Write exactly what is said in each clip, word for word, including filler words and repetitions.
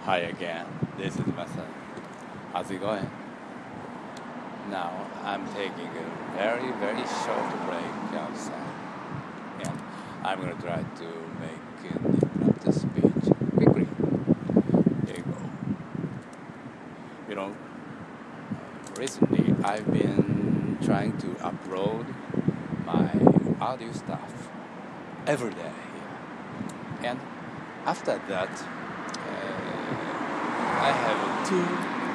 Hi again, this is Masa. How's it going? Now I'm taking a very, very short break outside. And I'm gonna try to make an interrupted speech quickly. Here you go. You know, recently I've been trying to upload my audio stuff every day. And after that, uh, I have two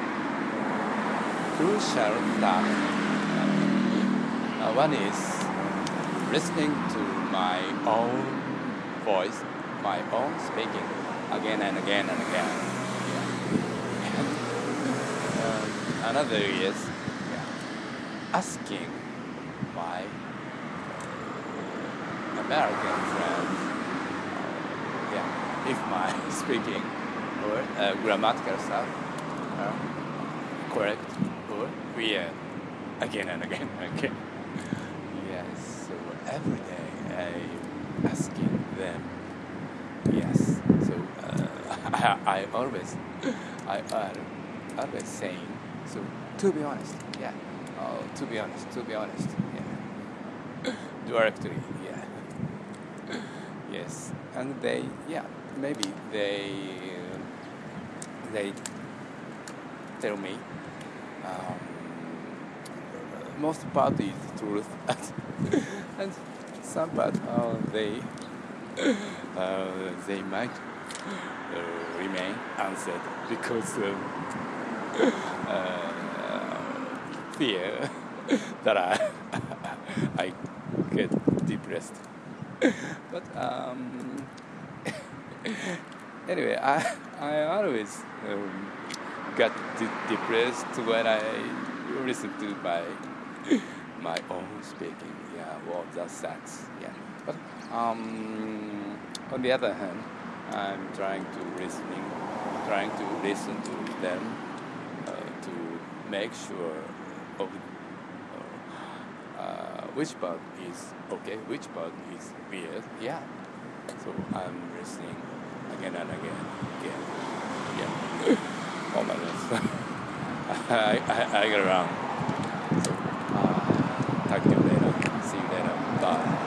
crucial tasks. Uh, one is listening to my own voice, my own speaking, again and again and again. Yeah. And um, another is yeah, asking my American friends uh, yeah, if my speaking or uh, grammatical stuff are correct or weird again and again and again. Yes, so every day I'm asking them. Yes, so uh, I, I always, I uh, always saying. So to be honest, yeah. Oh, to be honest, to be honest, yeah. Directly, yeah. Yes, and they, yeah, maybe they, they tell me. Um, most part is truth, and some part uh, they uh, they might uh, remain answered because of uh, fear that I I get depressed. But um, anyway, I I always um, got de- depressed when I listen to my my own speaking. Yeah, well, that sucks. Yeah, but um, on the other hand, I'm trying to listening, trying to listen to them uh, to make sure of uh, which part is okay, which part is weird. Yeah, so I'm listening again and again, again. Yeah. Oh my goodness. I, I, I get around. So, uh, talk to you later. See you later. Bye.